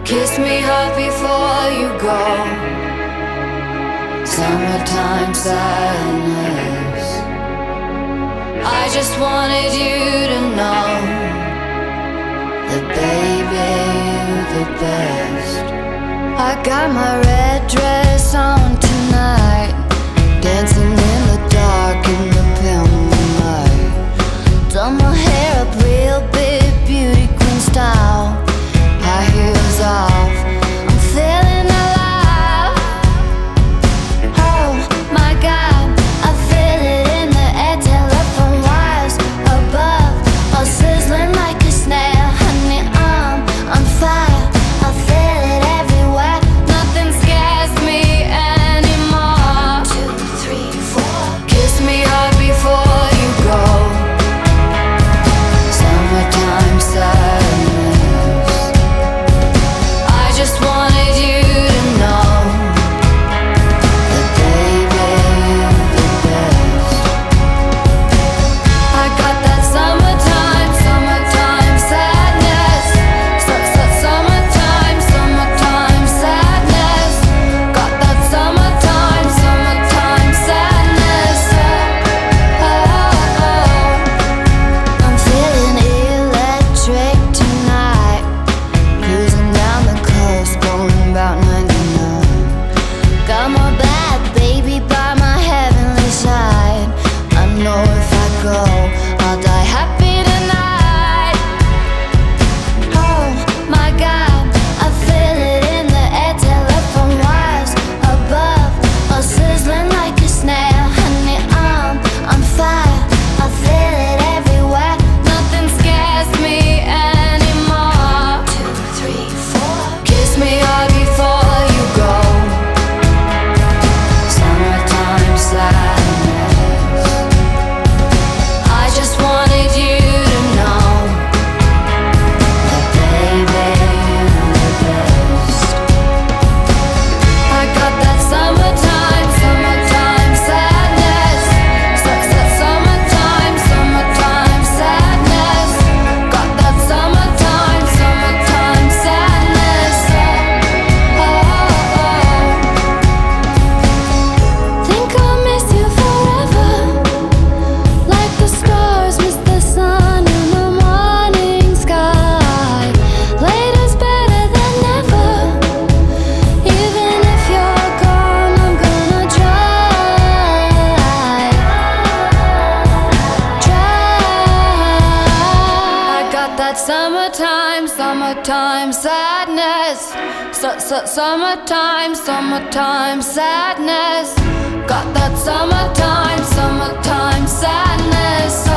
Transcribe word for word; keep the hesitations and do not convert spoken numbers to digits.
Kiss me hard before you go. Summertime sadness. I just wanted you to know that baby, you're the best. I got my red dress on tonight, dancing in the dark in the pale moonlight. Done my hair up real big, beauty queen style. High heels off, I'm feeling alive. Oh my God, I feel it in the air. Telephone wires above, all sizzling like a snare. Honey, I'm on fire, I feel it everywhere. Nothing scares me anymore. Two, three, four. Kiss me hard before you go. Summertime sadness. I just wanted you to know that baby, you're the best. I got that summertime, summertime sadness. Su- su- summertime, summertime sadness. Got that summertime, summertime sadness. Oh, oh, oh. I'm feeling electric tonight, cruising down the coast, going about ninety-nine. Got my bad baby by my heavenly side. I know if I go, I'll die happy tonight. Oh my God, I feel it in the air. Telephone wires above, all sizzling like a snare. Honey, I'm on fire, I feel it everywhere. Nothing scares me anymore. Two, three, four. Kiss me hard before you go. Summertime sadness. I just wanted you to know that baby, you're the best. I got that summertime, summertime sadness. Su- su- summertime, summertime sadness. Got that summertime, summertime sadness. Oh, oh, oh. Think I'll miss you forever, like the stars miss the sun in the morning sky. Later's better than never. Even if you're gone, I'm gonna try. Try. I got that summertime, summertime sadness. Su- su- summertime, summertime sadness. Got that summertime, summertime sadness.